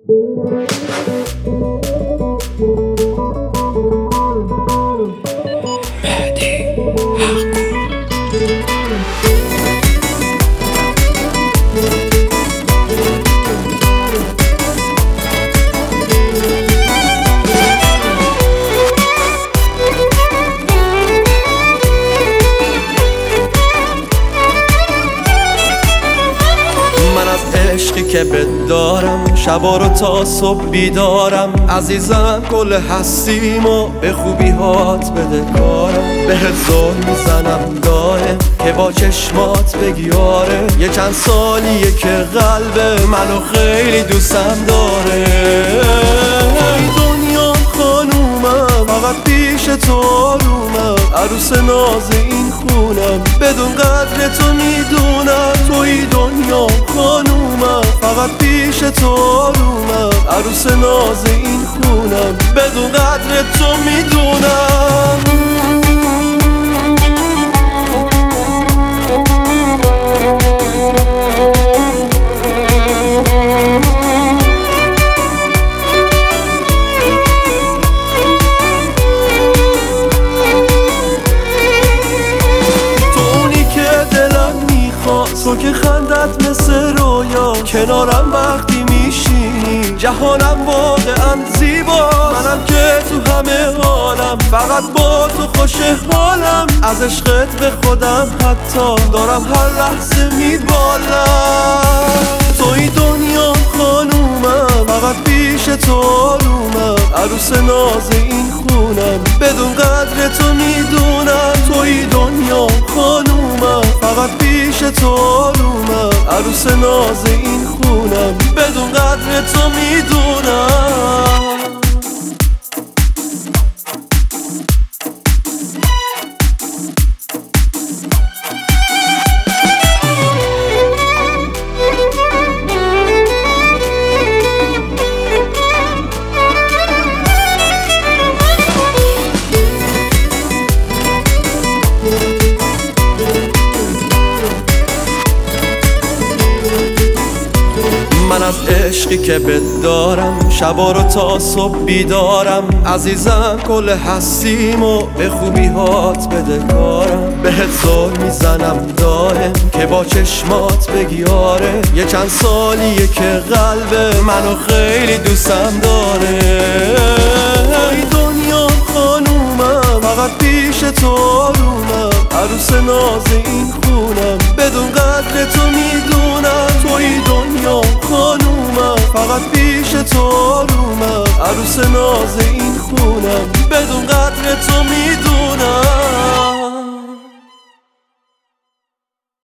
عشقی که بدارم شبا رو تا صبح بیدارم، عزیزم کل هستیم و به خوبی هات بده کارم. بهت زل میزنم دائم که با چشمات بگی آره، یه چند سالیه که قلب منو خیلی دوستم داره. ای دنیا خانومم فقط پیش تو آرومم، عروس ناز این خونم بدون قدر تو میدونم. توی دنیا خانومم فقط پیش تو آرومم، عروس ناز این خونم بدون قدر تو میدونم. تو که خندت مثل رویا، کنارم وقتی میشینی جهانم واقعا زیبا. منم که تو همه حالم فقط با تو خوش حالم، از عشقت به خودم حتی دارم هر لحظه میبالم. توی دنیا خانومم فقط پیش تو آرومم، عروس ناز این خونم بدون قدر تو میدونم. توی دنیا خانومم فقط پیش تو آرومم، عروس ناز این خونم بدون قدر تو میدونم. من از عشقی که بدارم شبا رو تا صبح بیدارم، عزیزم کل هستیم و به خوبی هات بده کارم. بهت زل میزنم دائم که با چشمات بگی آره، یه چند سالیه که قلب منو خیلی دوستم داره. ای دنیا خانومم فقط پیش تو آرومم، عروس ناز این خونم بدون قدر تو میدونم. توی دنیا خانومم فقط پیش تو آرومم، عروس ناز این خونم بدون قدر